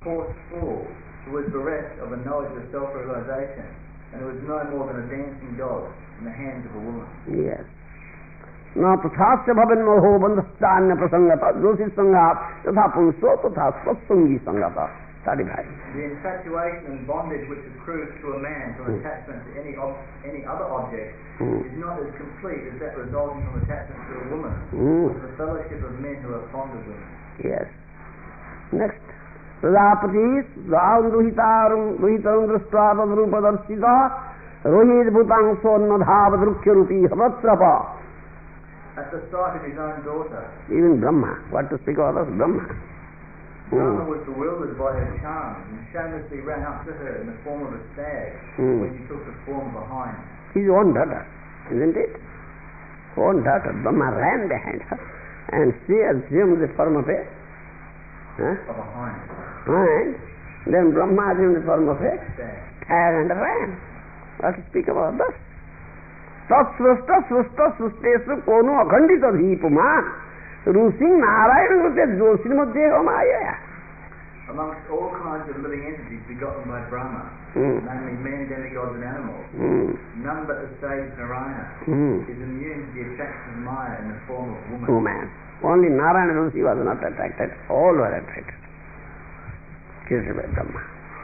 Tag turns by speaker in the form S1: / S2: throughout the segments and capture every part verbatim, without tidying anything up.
S1: coarse fool who was bereft of a knowledge of self-realization, and who was no more than a dancing dog in the hands of a woman.
S2: Yes. Na tathasya bhavan moho bandhastanya prasangata josi sangat yatha punso tatha satsangi sangata. thirty-five.
S1: The infatuation and bondage which accrues to a man from mm. attachment to any ob any other object mm. is not as complete as that resulting from attachment to a woman, mm. or the fellowship of men who are fond of women.
S2: Yes. Next. Prajapatis dvaam duhitarum duhitam drushtva tadrupa darshita rohit bhutang sonnadhava drukya rupi havatsrapa.
S1: At the sight of his own daughter.
S2: Even Brahma. What to speak of others? Brahma.
S1: Brahma mm. was bewildered by her charms and shamelessly ran up to her in the form of a stag mm. when she took the form of a hind.
S2: His own daughter, isn't it? Own daughter. Brahma ran behind her and she assumed the form of a huh?
S1: of a hind.
S2: Hind. Then Brahma assumed the form of a
S1: stag
S2: and ran. What to speak about this? Tatsvrasta svasta svustesu kono akhandita dhipuman Rusing Narayana Rute Joshimadeva Maya.
S1: Amongst all kinds of living entities begotten by Brahma, mm. namely men, demigods and animals, mm. none but the sage Narayana mm. is immune to the attraction of Maya in the form of woman.
S2: Woman. Only Narayana Rishi was not attracted, all were attracted. Killed by Brahma.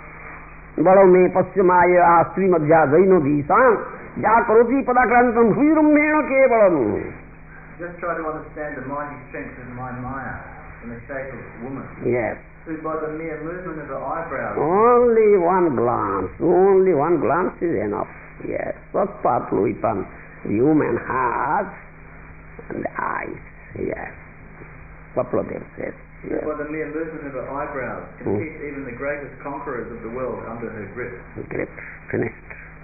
S2: Balo me pasyamaya srimadhya jaino disam jakaroti padakrantam huirumena kevalam.
S1: Just try to understand the mighty strength of my Maya in the shape of woman.
S2: Yes.
S1: Who by the mere movement of her eyebrows.
S2: Only one glance, only one glance is enough. Yes. Satpatluipan, the human heart and the eyes. Yes. Kapladev says. Yes.
S1: By the mere movement of her eyebrows can mm. keep even the greatest conquerors of the world under her grip.
S2: Grip. Finished.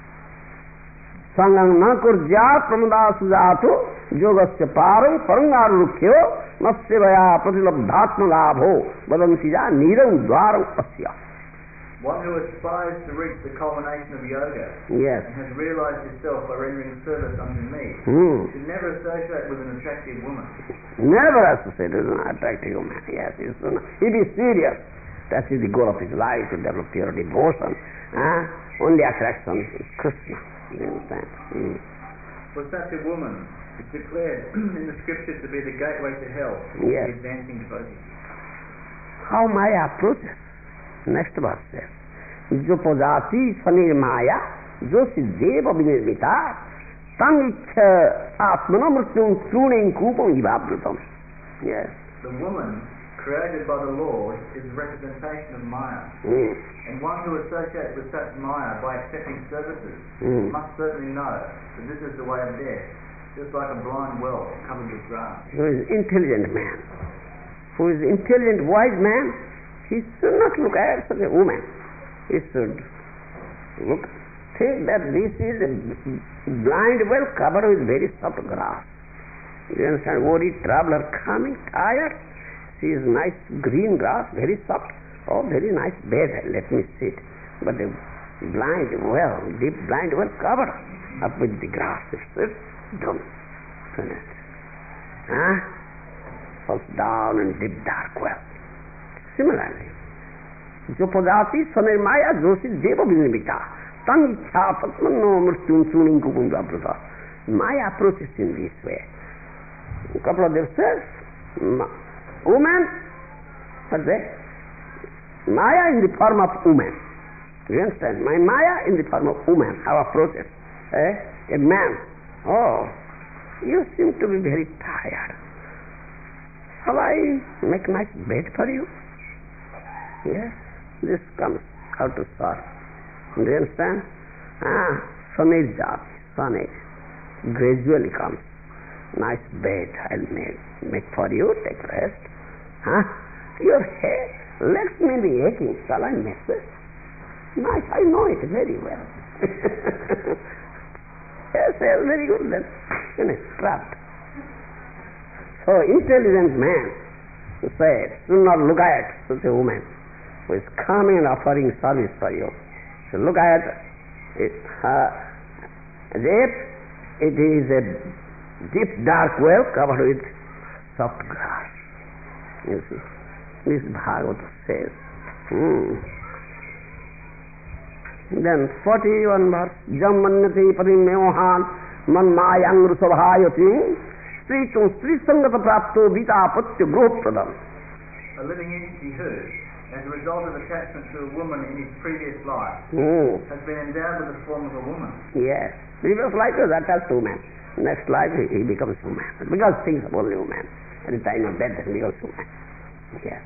S2: Sangang na kurja pramada sujatu yogasya param parangarukyo nasyavaya pratilabdhatma labho vadansija niram dvaram asya.
S1: One who aspires to reach the culmination of yoga
S2: yes.
S1: and has realized himself by rendering service unto me
S2: hmm.
S1: should never associate with an attractive woman.
S2: Never associate with an attractive woman. Yes, he be serious. That is the goal of his life, to develop pure devotion. Huh? Only attraction is Krishna. You understand? Mm.
S1: For such a woman is declared in the scriptures to be the gateway to hell,
S2: yes.
S1: the advancing devotee.
S2: How Maya approaches? Next verse says, Jo pojati sanir Maya, jo siddeva vinirmita, tang ichha atmana mrityum truning kupam ivabrutam. Yes.
S1: The woman created by the Lord is a representation of Maya.
S2: Mm.
S1: And one who associates with such Maya by accepting services
S2: mm.
S1: must certainly know that this is the way of death, just like a blind well covered with grass.
S2: Who is intelligent man, who is intelligent, wise man, he should not look at such a woman. He should look, think that this is a blind well covered with very soft grass. You understand? Worried traveler coming, tired, sees nice green grass, very soft. Oh, very nice bed, let me sit. But the blind well, deep blind well covered up with the grass. It's done. Finished. Huh? Falls down in deep dark well. Similarly, Jopodati Sanirmaya Josi Deva Vinimita Tang Icha Patmano Murtyun Suning Kukunda Bruta. Maya approaches in this way. A couple of them says, woman, what's that? Maya in the form of woman. You understand? My Maya in the form of woman. How approaches? Eh? A man. Oh, you seem to be very tired. Shall I make a nice bed for you? Yes. This comes out to start. Do you understand? Ah, Sunny job. Sunny. Gradually comes. Nice bed I'll make, make for you. Take rest. Huh? Your head. Legs may be aching. Shall I make this? Nice, I know it very well. Yes, yes, very good. Then finished, trapped. So, intelligent man said, do not look at such a woman who is coming and offering service for you. So look at it, uh, as if it is a deep dark well covered with soft grass. You see. This Bhagavata says, Hmm. Then forty-one verse, Jammanyate padim meohan man mayang rusabhayati stritum strisangata prapto vitapatya gropradam.
S1: A living entity who, as a result of attachment to a woman in his previous life,
S2: Hmm.
S1: has been endowed with the form of a woman.
S2: Yes. Previous life was attached to man. Next life he, he becomes human. Because things of only human. At the time of death he becomes human. Yes.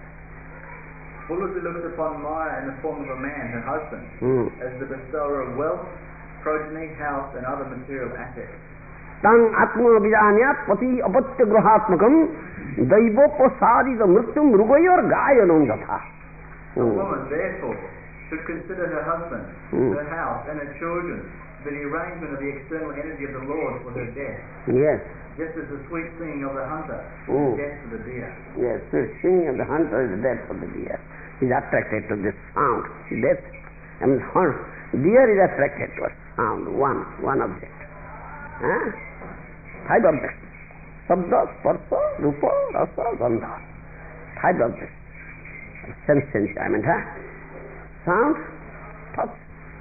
S1: Ullupi looks upon Maya in the form of a man, her husband,
S2: Hmm.
S1: as the bestower of wealth, progeny, house, and other material assets.
S2: Tang atma vijanya pati apatya grahatmakam daivopasarida mrityum rugayor gayanam jatha.
S1: A woman, therefore, should consider her husband,
S2: Hmm.
S1: her house, and her children to be the arrangement of the external energy of the Lord for her death,
S2: Yes.
S1: just as the sweet singing of the hunter
S2: Hmm.
S1: is death for the deer.
S2: Yes. The singing of the hunter is death for the deer. He is attracted to this sound. Death. I mean, hunt. Deer is attracted to a sound. One. One object. Huh? Five objects. Sabda, sparsa, rupa, rasa, gandha. Five objects. Sense enjoyment, huh? Sound, touch,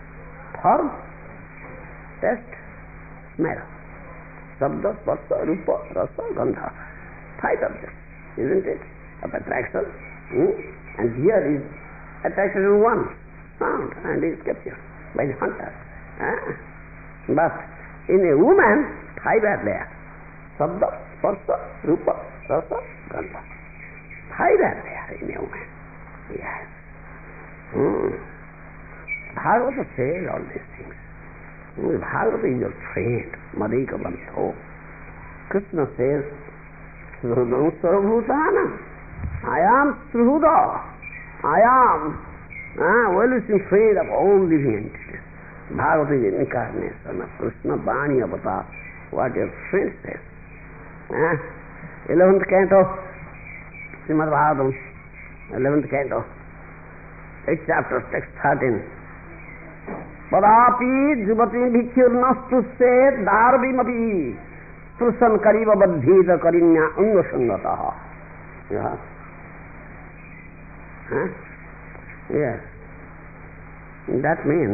S2: form, taste, smell. Sabda, sparsa, rupa, rasa, gandha. Five objects, isn't it? Of attraction. Hmm? And here is attracted to one sound and is captured by the hunter. Huh? But in a woman, five are there. Sabda, sparsa, rupa, rasa, gandha. Five are there in a woman. Yes. Hmm. Bhagavata says all these things. Hmm. Bhagavata is your friend, Madhika Bantho. Krishna says, Srudam Sarvabhutanam. I am Sruhuda. I am ah, well-wishing friend of all living entities. Bhagavata is incarnation of Krishna, Bani Avatar. What your friend says. Ah, eleventh canto, Srimad Bhagavatam, eleventh canto, eighth chapter, text thirteen. Padapi jubati bhikhyurnastu se darvimapi sprusan kariva baddhita karinya ungasangataha. Yeah. Huh? Yes. That means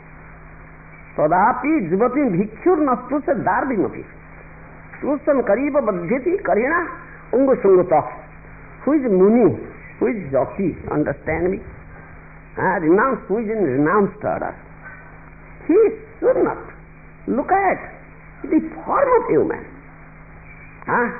S2: Tadapi jivati bhikhyurnastu se darvimapi sprusan kariva baddhiti karina ungasangata. Who is Muni? Who is Joki? Understand me? Ah, renounced, who is in renounced order? He should not look at the form of human. Huh?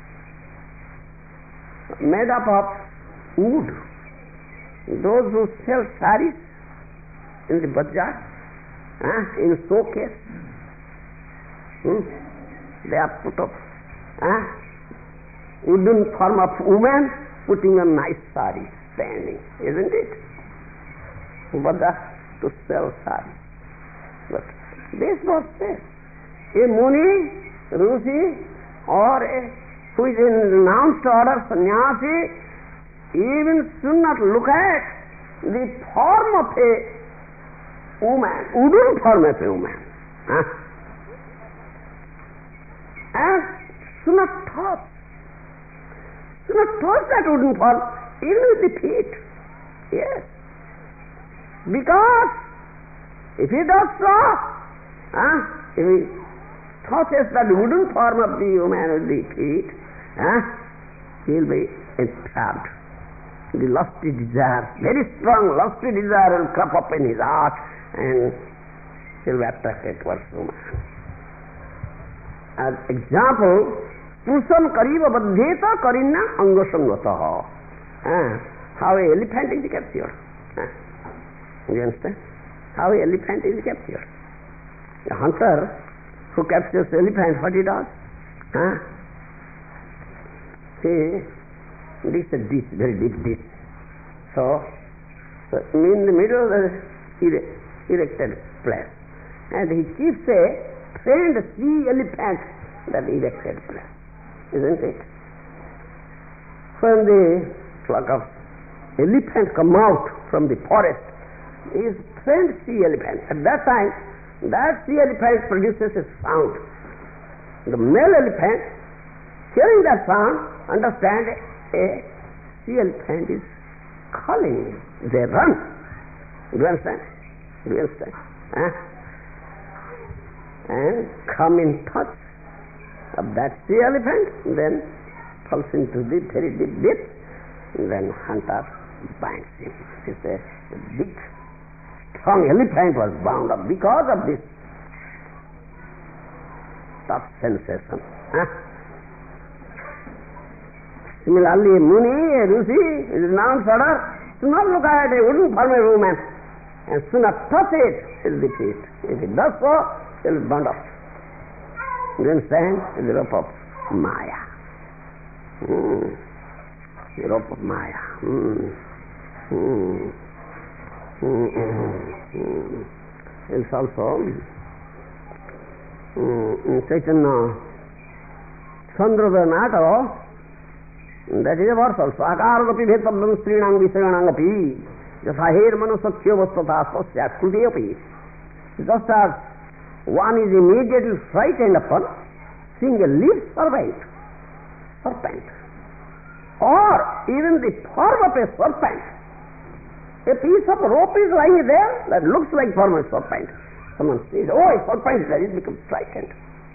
S2: Made up of wood. Those who sell saris in the bazaar, huh? In showcase, hmm? They are put up huh? wooden form of woman putting a nice sari, standing, isn't it? Bazaar to sell saris. But this was said. A Muni, Rusi, or a, who is in renounced order, sannyasi, even should not look at the form of a woman, wooden form of a woman. Huh? And should not touch, should not touch that wooden form, even with the feet. Yes. Because if he does so, huh, if he touches that wooden form of the human with the feet, huh, he will be entrapped. The lusty desire, very strong lusty desire will crop up in his heart and he will be attracted towards woman. As example, Pusan Kariva Baddheta Karina Angasangataha. How an elephant is captured. Huh? You understand? How an elephant is captured. A hunter who captures elephant, what he does? Huh? He digs a ditch, very deep ditch. So, so in the middle of the erected place. And he keeps a trained sea elephant that erected place. Isn't it? When the flock of elephants come out from the forest, is trained sea elephant. At that time, that sea elephant produces a sound. The male elephant, hearing that sound, understand a sea elephant is calling, they run. Do you understand? Do you understand? Huh? And come in touch of that sea elephant, then falls into the very deep depth, then hunter binds him. It's a big, strong elephant was bound up because of this tough sensation. Huh? Similarly, a Muni, a Rishi, is renowned order, do not look at a wooden form of woman and soon not touch it till the feet. If it does so, it will be bound up. You understand? It's the rope of Maya. Mm. The rope of Maya. Mm. Mm. Mm. Mm. It's also mm, Chaitanya Chandradhanata. That is a verse also. Akaradapi bhetablam srinang visranangapi jasahir manusakya vastata swasya krudeyapi. Just as one is immediately frightened upon seeing a live serpent, serpent, or even the form of a serpent. A piece of rope is lying there that looks like form of a serpent. Someone says, oh, a serpent is there, he becomes frightened.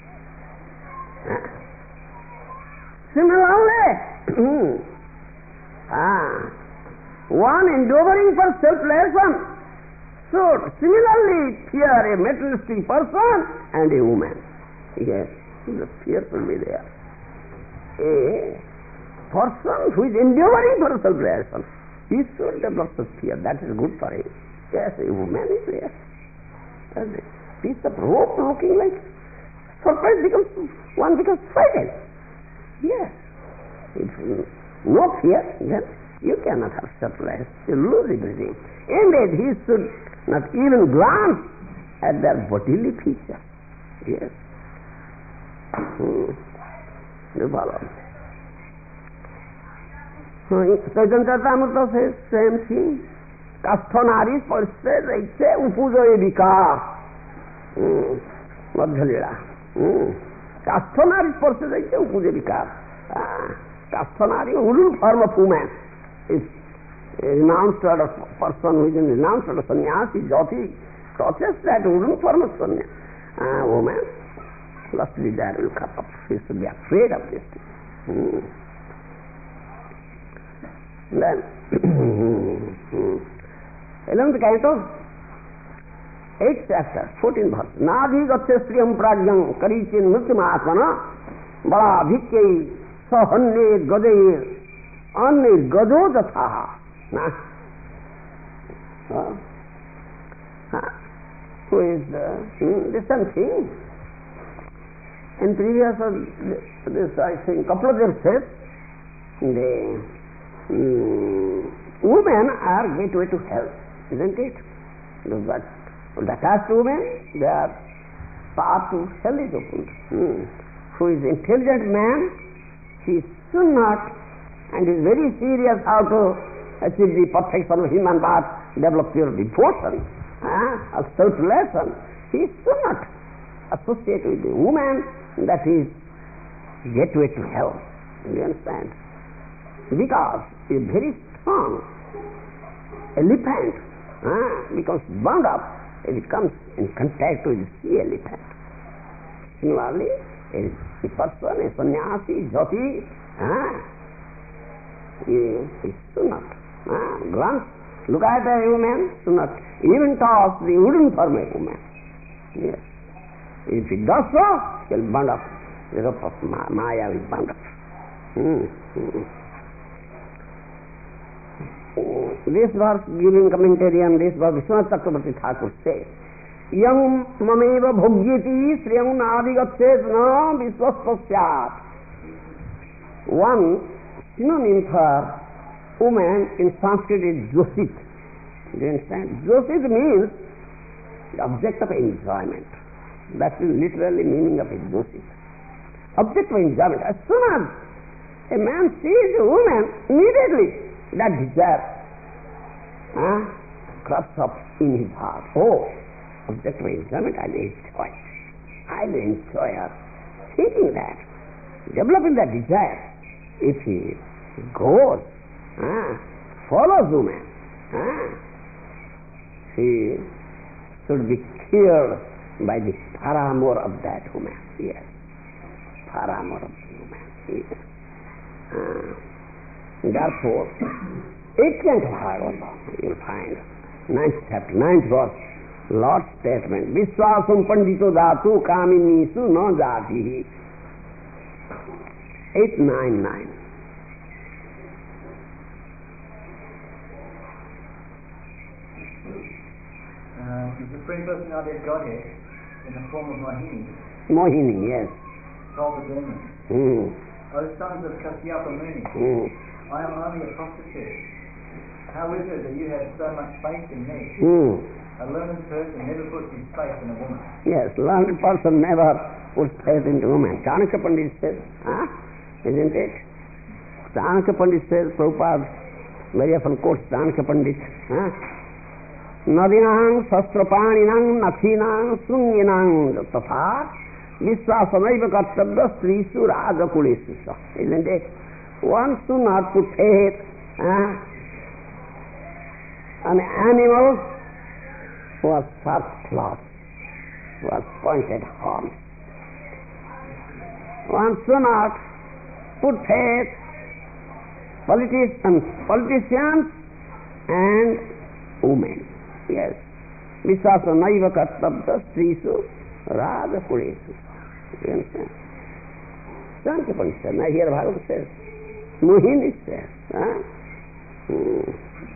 S2: Similarly, ah, one endeavoring for self-realization should similarly fear a materialistic person and a woman. Yes, the fear will be there. A person who is endeavoring for self-realization, he should develop such fear. That is good for him. Yes, a woman is there. And a piece of rope looking like serpent becomes, one becomes frightened. Yes. If no fear, then you cannot have self-realization. You lose everything. Indeed, he should not even glance at their bodily features. Yes. Hmm. You follow? Chaitanya Charitamrita says same thing. Kasthanari parse jaise upujoye vikar. Madhyalila. Kasthanari parse jaise upujoye vikar. Kasthanari, wooden form of woman, is a renounced sort of person who is in renounced sort of sannyasi, jati, touches that wooden form of sannyasi. Uh, woman, lust desire will come up. He should be afraid of this thing. Hmm. Then, eleventh canto, eighth chapter, fourteenth verse. Nadhi gatse striyam pragyam karichin mrityam atmana bala bhikkei sahanne gadeir anne gado jathaha. Nah. Huh? Huh? Who is uh, the same thing? In previous, uh, this I think, couple of them said, the um, women are gateway to hell, isn't it? But the attached women, their path to hell is opened. Hmm. Who is intelligent man, he should not, and is very serious how to achieve the perfection of human path, develop pure devotion, uh, of self-relation. He should not associate with the woman that is gateway to hell. You understand? Because a very strong elephant uh, becomes bound up if it comes in contact with the sea elephant. Similarly, a, a person, a sannyasi, jati, uh, he, he should not uh, glance, look at a woman, should not even toss the wooden form of a woman. Yes. If it does so, he will bound up. The rope of Maya will bound up. Hmm. Hmm. This verse, giving commentary on this verse, Vishwanath Chakrabarti Thakur says, Yam mameva bhogyeti sriyam nadigatset na visvastasyat. One synonym for woman in Sanskrit is Josit. Do you understand? Josit means the object of enjoyment. That is literally meaning of a Josit. Object of enjoyment. As soon as a man sees a woman, immediately that desire uh, crops up in his heart. Oh, object of enjoyment, I will enjoy. I will enjoy her. Thinking that, developing that desire, if he goes uh, follows woman, ah, he should be killed by the paramour of that woman. Yes, paramour of the woman. Yes. Ah. Therefore, eighteenth Bhagavata, you will find, ninth chapter, ninth verse, Lord's statement, Vishwasam pandito dhatu kaminisu na jati. eight nine nine.
S1: Uh, the Supreme Personality of Godhead, in the form of Mohini,
S2: Mohini, yes.
S1: told the demons,
S2: Mm.
S1: O sons of Kasyapa Muni,
S2: Mm.
S1: I am only a prostitute. How is it that you have so much faith in me?
S2: Mm.
S1: A learned person never puts his faith in a woman.
S2: Yes, learned person never puts faith into woman. Chanakya Pandit says, huh? Isn't it? Chanakya Pandit says, Prabhupada very often quotes Chanakya Pandit, huh? Nadinang sastrapaninang nathinang sunginang tatha vishwasamaiva kartabya strisu rajakulesu. Isn't it? One should not put faith, huh? An animal who has sharp claws, who has pointed horns. One should not put faith politicians, politicians and women. Yes. Vishwasa naiva kartabya strisu rajakulesu. You understand? Chanakya Pandit says, now here Bhagavad says, Mohini says, huh? Hmm.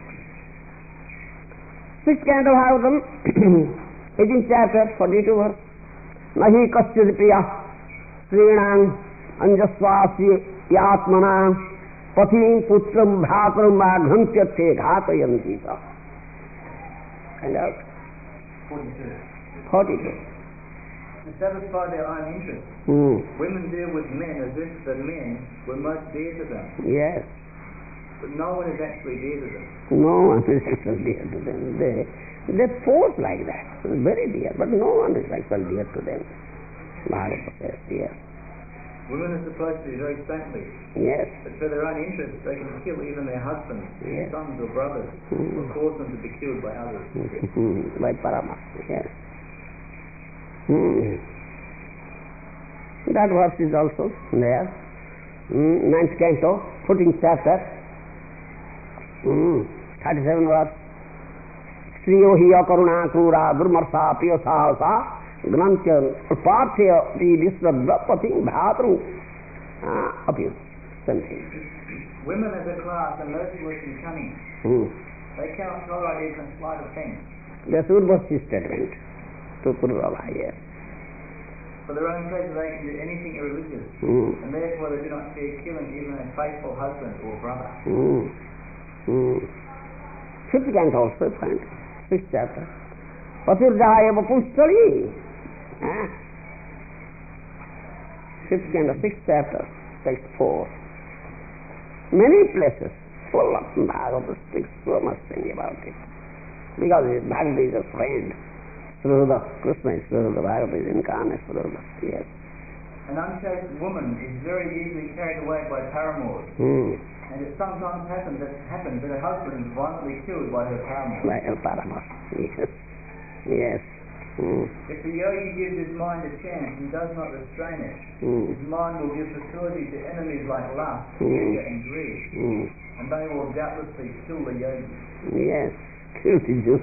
S2: Sixth canto Bhagavatam, eighteenth chapter, forty-two verse, Nahi kasyad priya srinang anjasvasi yatmana patim putram bhatram bhaghantyatte ghatayanti sa. And out.
S1: forty-two.
S2: forty-two.
S1: To satisfy their own interests,
S2: Hmm.
S1: women deal with men as if the men were most dear to them.
S2: Yes.
S1: But no one is actually dear to them.
S2: No one is actually dear to them. They, they pose like that. Very dear, but no one is actually dear to them. Bhagavad says, yes.
S1: Women are supposed to be very saintly,
S2: Yes.
S1: but for their own interests they can kill even their husbands,
S2: Yes.
S1: sons or brothers,
S2: Mm.
S1: or cause them to be killed by others.
S2: By Paramatma, yes. Hmm. That verse is also there. Hmm. Ninth canto, fourteenth chapter. Hmm. thirty-seven verse. Striyo hiya karuna krura durmarsa piya sahasa gnantya parthya pi visvadvapati bhatru apyu. Something.
S1: Women as a class are merciless and cunning.
S2: Hmm.
S1: They cannot tolerate even a slight offence.
S2: That's Urvashi statement to Purvava, yes.
S1: For their own pleasure they can do anything irreligious,
S2: Hmm.
S1: and therefore they do not fear killing even a faithful husband or brother.
S2: Hmm. Hmm. Fifth canto also find, sixth chapter. Patirjaya vapustali. Ah. Fifth canto, sixth chapter, text four. Many places full of Bhagavad speaks so much thing about it. Because Bhagavad is a friend. Sruda, Krishna is Sruda, Bhagavad is incarnate Sruda. Yes.
S1: An unchaste woman is very easily carried away by paramours,
S2: Hmm.
S1: and it sometimes happens that, happens that her husband is violently killed by her paramour.
S2: By El Parama. Yes. Yes. Hmm.
S1: If the yogi gives his mind a chance and does not restrain it,
S2: Hmm.
S1: his mind will give facility to enemies like lust,
S2: Mm.
S1: anger and greed,
S2: Hmm.
S1: and they will doubtlessly kill the yogi.
S2: Yes, kill the Jew.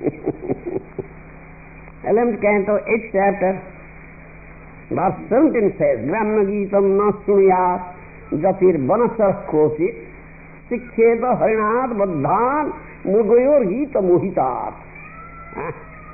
S2: eleventh canto, eighth chapter, verse seventeen says, Brahma Geetam na sunyat jatir vanasar kosit sikkheta harinat baddhan mugayor gita mohitat. Huh?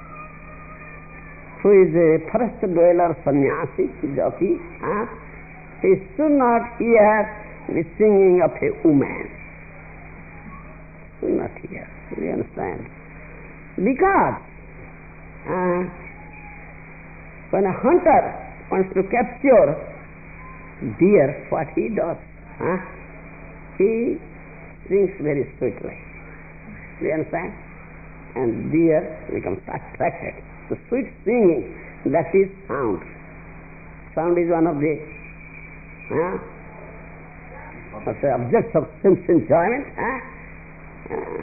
S2: Who is a forest dweller sannyasi, jati, huh? He should not hear the singing of a woman. Should not hear. Do you understand? Because uh, when a hunter wants to capture deer, what he does, huh? He sings very sweetly. Do you understand? And deer becomes attracted. The sweet singing, that is sound. Sound is one of the uh, what's the objects of sense enjoyment. Huh? Uh,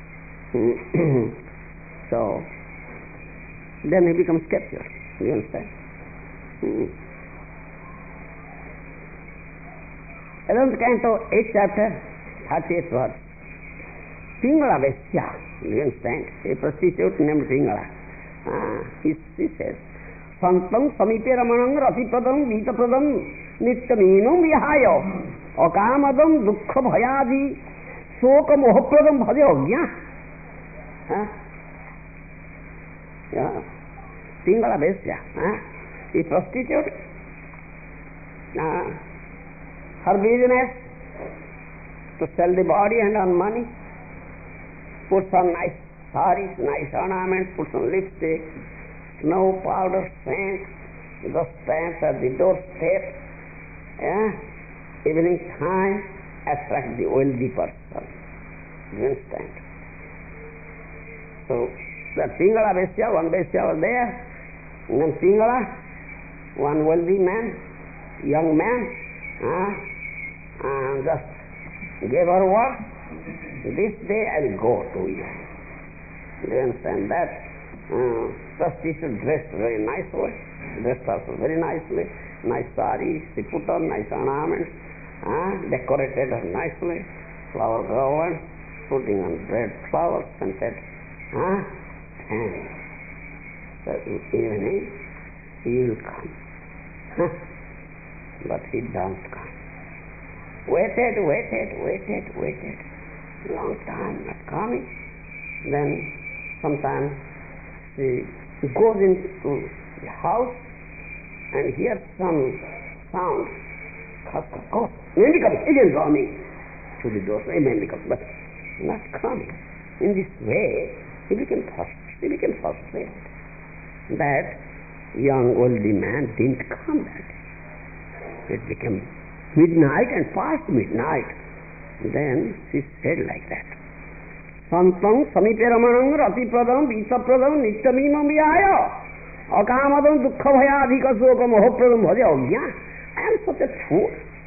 S2: so, then he becomes captured. You understand? Hmm. eleventh canto, eighth chapter, thirtieth verse. Pingala Vesya, you understand? A prostitute named Pingala. Ah, he, he says, Santam Samipe Ramanam Ratipadam Vitapadam Nityaminam Vihayo Akamadam Dukkha Bhayadi Soka Mohapradam Bhajogya. Ah? Yeah. Pingala Vesya. Ah? A prostitute. Ah. Her business to sell the body and earn money. Puts on nice saris, nice ornaments, puts on lipstick, snow powder, scent, just stands at the doorstep. Yeah? Evening time attracts the wealthy person. You understand? So, the Pingala Vesya, one Vesya was there, and then Pingala, one wealthy man, young man, uh, and just gave her word, this day I'll go to you. Do you understand that? Uh, prostitute dressed very nicely, dressed also very nicely, nice saris, she put on nice ornaments, uh, decorated her nicely, flower garlands, putting on red flowers, and said, ah, and so evening he will come. Huh? But he don't come. Waited, waited, waited, waited. Long time not coming. Then sometimes she goes into the house and hears some sound. Khas, khas, khas. Maybe comes again running to the door. Maybe comes, but not coming. In this way, he became frustrated. He became frustrated that young oldie man didn't come that day. It became midnight and past midnight. Then she said like that. Santam Samipe Ramanam Ratipradam Vitapradam Nityamimam Vihaya Akamadam Dukkha Bhayadhika Soka Mohapradam Bhaja Agya. I am such a fool.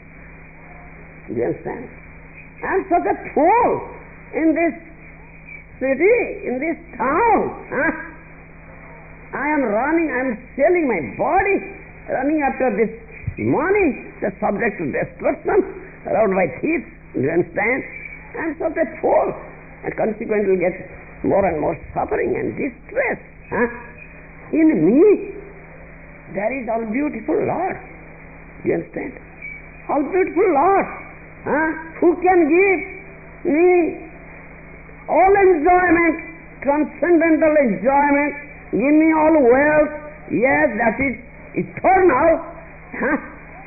S2: Do you understand? I am such a fool in this city, in this town. Huh? I am running, I am selling my body, running after this money, the subject to destruction, around my teeth. Do you understand? I am such a fool, and consequently will get more and more suffering and distress. Huh? In me, there is all beautiful Lord. Do you understand? All beautiful Lord. Huh? Who can give me all enjoyment, transcendental enjoyment, give me all wealth? Yes, that is eternal. Huh?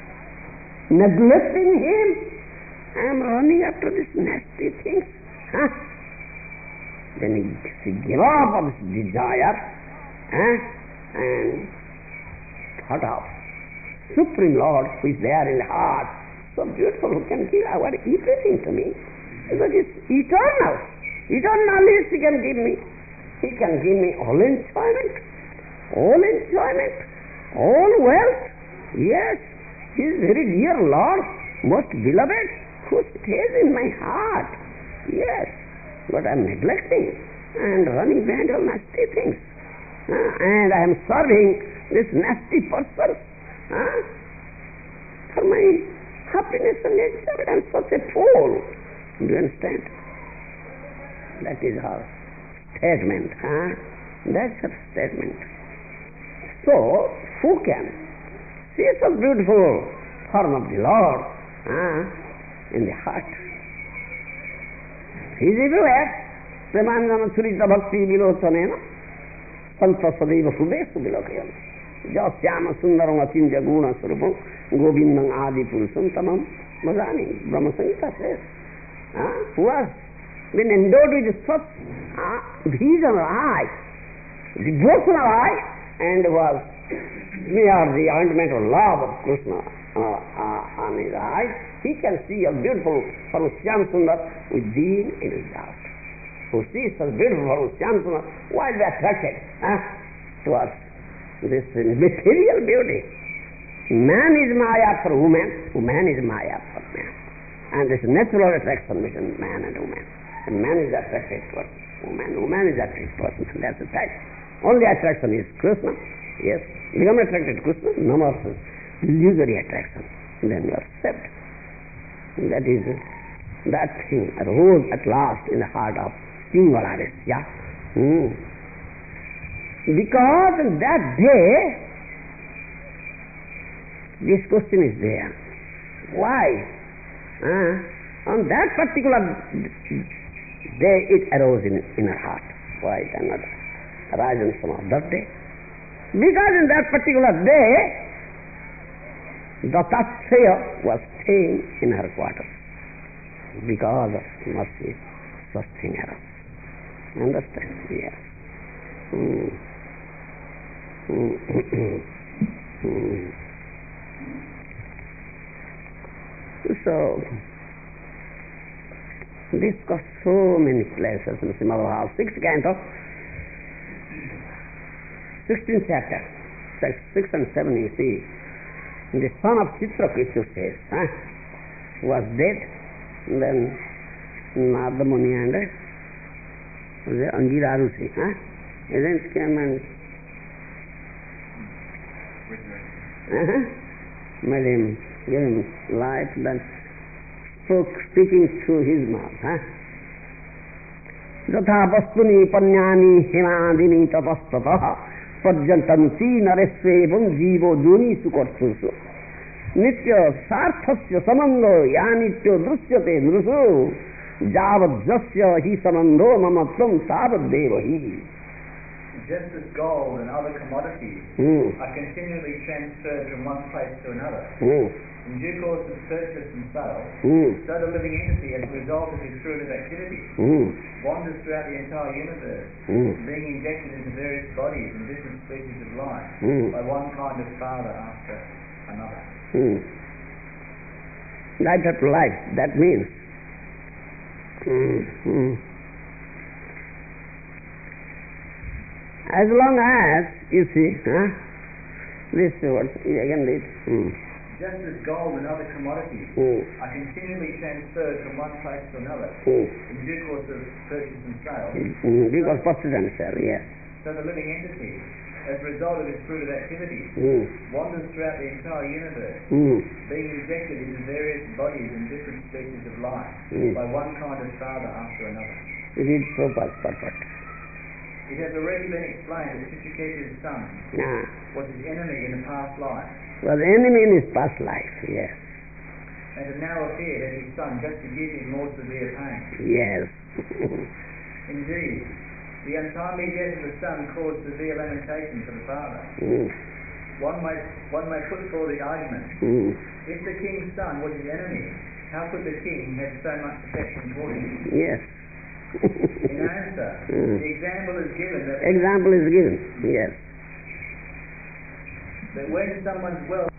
S2: Neglecting Him, I am running after these nasty things. Huh? Then he, she gave up of this desire, huh? And thought of Supreme Lord who is there in the heart, so beautiful, who can give our everything to me, because it's eternal. Eternally He can give me. He can give me all enjoyment, all enjoyment, all wealth. Yes, He is very dear Lord, most beloved, who stays in my heart. Yes, but I am neglecting and running behind all nasty things. Uh, and I am serving this nasty person uh, for my happiness and enjoyment. I am such a fool. Do you understand? That is her statement. Huh? That's her statement. So, who can see such beautiful form of the Lord uh, in the heart? He is everywhere. Premanjana Surita Bhakti Vilochanena Santa Sadeva Sudesu Vilokayam Jasyama Sundaram Achinja Guna Surupam Govindam Adi Purusam Tamam Bhajani. Brahma Samhita says, uh, who has been endowed with such uh, visional eye, devotional eye, and was smeared the ointment of love of Krishna uh, uh, on his eyes, he can see a beautiful Parushyam Sundar within in his heart. Who sees such beautiful Parushyam Sundar, why is attracted uh, towards this material beauty? Man is Maya for woman, woman is Maya for man. And this natural attraction between man and woman. And man is attracted towards woman, woman is attracted towards man. That's the fact. Only attraction is Krishna. Yes. Become attracted to Krishna, no more illusory attraction. Then you are saved. That is, that thing arose at last in the heart of King Valarisya. Hmm. Because on that day, this question is there. Why? Uh, on that particular day it arose in, in her heart. Why it cannot arise on some other day? Because in that particular day, the Tattva was staying in her quarters. Because of mercy, such thing arose. Understand? Yes. Mm. Mm. Mm. So, discuss so many places in Srimad Bhagavatam, sixth canto, sixteenth chapter, six and seven you see, the son of Chitraketu says, huh, was dead, and then Narada Muni and uh, Angira Rusi, huh, isn't came and uh-huh, made him, gave him life, then spoke, speaking through his mouth, huh? Jatha vastuni panyani hemadini tatastataha parjantanti naresvevam jivo juni sukarthusu nitya sarthasya samando yanityo drusyate drusu javajasya hi samando mamatvam tavadeva hi.
S1: Just as gold and other commodities
S2: mm.
S1: are continually transferred from one place to another,
S2: mm.
S1: in due course of purchase and sale,
S2: mm.
S1: so the living entity, as a result of his fruitive activity,
S2: mm.
S1: wanders throughout the entire universe,
S2: mm.
S1: being injected into various bodies and different species of life
S2: mm.
S1: by one kind of father after another.
S2: Mm. Life after life, that means mm. Mm. as long as, you see, huh? This word, again this. Mm.
S1: Just as gold and other commodities
S2: mm.
S1: are continually transferred from one place to another
S2: mm.
S1: in due course of purchase and sale,
S2: mm. because purchase and sale, yes.
S1: so the living entity, as a result of its fruitive activity,
S2: mm.
S1: wanders throughout the entire universe,
S2: mm.
S1: being injected into various bodies and different species of life
S2: mm.
S1: by one kind of father after another.
S2: It is so perfect.
S1: It has already been explained that Chitraketu's son
S2: Ah.
S1: was his enemy in the past life,
S2: was enemy in his past life, yes.
S1: and had now appeared as his son just to give him more severe pain.
S2: Yes.
S1: Indeed, the untimely death of the son caused severe lamentation for the father.
S2: Mm.
S1: One may, one may put forward the argument,
S2: Mm.
S1: if the king's son was his enemy, how could the king have so much affection for him?
S2: Yes.
S1: In answer,
S2: mm.
S1: the example is given that,
S2: Example is given, yes.
S1: that when someone's wealth,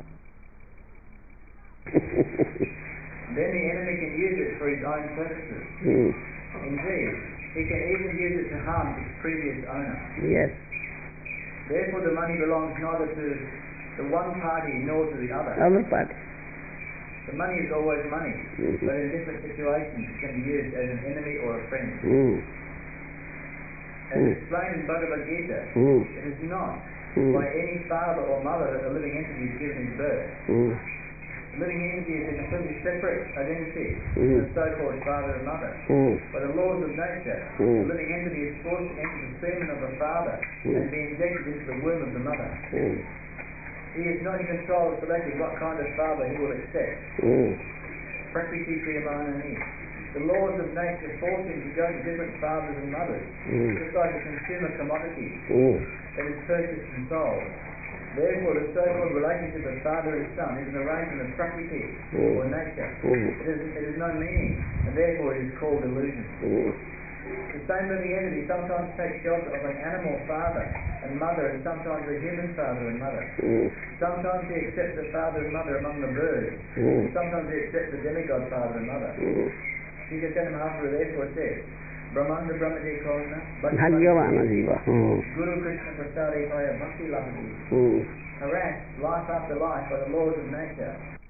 S1: then the enemy can use it for his own purposes.
S2: Mm.
S1: Indeed, he can even use it to harm its previous owner.
S2: Yes.
S1: Therefore the money belongs neither to the one party nor to the other.
S2: Other party.
S1: The money is always money,
S2: mm-hmm.
S1: but in different situations it can be used as an enemy or a friend.
S2: Mm.
S1: As
S2: mm.
S1: explained in Bhagavad Gita,
S2: mm.
S1: it is not
S2: mm.
S1: by any father or mother that the living entity is given his birth.
S2: Mm.
S1: The living entity is a completely separate identity
S2: mm.
S1: from the so-called father and mother.
S2: Mm.
S1: By the laws of nature,
S2: mm.
S1: the living entity is forced to enter the semen of the father
S2: mm.
S1: and be injected into the womb of the mother.
S2: Mm.
S1: He is not in control of selecting what kind of father he will accept.
S2: Mm.
S1: Prakriti Kriyamanani. The laws of nature force him to go to different fathers and mothers,
S2: mm.
S1: just like a consumer commodity
S2: mm.
S1: that is purchased and sold. Therefore, the so-called relationship of father and son is an arrangement of Prakriti,
S2: mm.
S1: or nature.
S2: Mm.
S1: It, is, it has no meaning, and therefore it is called illusion.
S2: Mm.
S1: The same living entity sometimes takes shelter of an animal father and mother, and sometimes a human father and mother.
S2: Mm.
S1: Sometimes he accepts the father and mother among the birds.
S2: Mm.
S1: Sometimes he accepts the demigod father and mother.
S2: Mm.
S1: Sri Chaitanya Mahaprabhu therefore says, Brahmanda Brahmade Krishna,
S2: Bhagyavana Jiva. Mm.
S1: Guru Krishna Prasade Bhaya Bhakti Labhati.
S2: Mm.
S1: Harassed life after life by the laws of nature,